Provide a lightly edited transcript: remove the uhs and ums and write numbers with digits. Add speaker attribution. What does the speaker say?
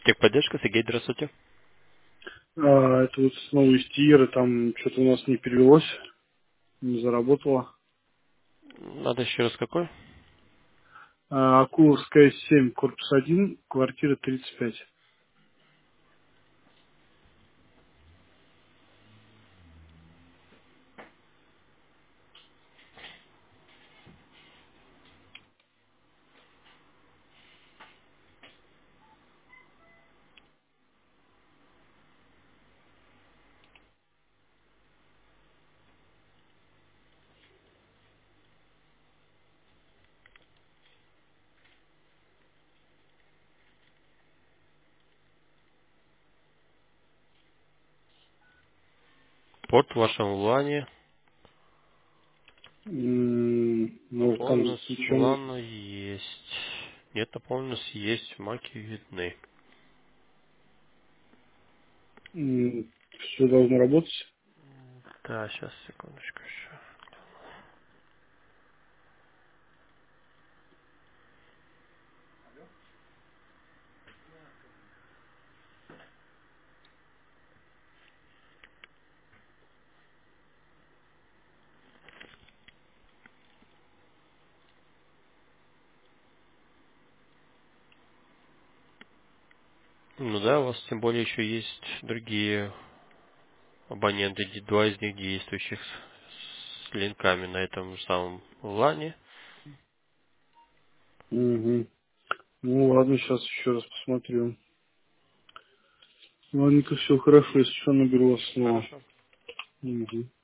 Speaker 1: Техподдержка, Сергей, здравствуйте.
Speaker 2: Это вот снова из Тиера, там что-то у нас не перевелось, не заработало.
Speaker 1: Надо еще раз какой?
Speaker 2: Акуловская 7, корпус 1, квартира 35.
Speaker 1: Порт в вашем лане.
Speaker 2: Может, там
Speaker 1: Наполненность
Speaker 2: засвечен.
Speaker 1: лана есть. Нет, наполненность есть, маки видны.
Speaker 2: Все должно работать.
Speaker 1: Да, сейчас, секундочку еще. Ну да, у вас тем более еще есть другие абоненты, два из них действующих с линками на этом же самом лане.
Speaker 2: Угу. Ну ладно, сейчас еще раз посмотрю. Ладненько, все хорошо, если что, наберу вас снова.
Speaker 1: Хорошо.
Speaker 2: Угу.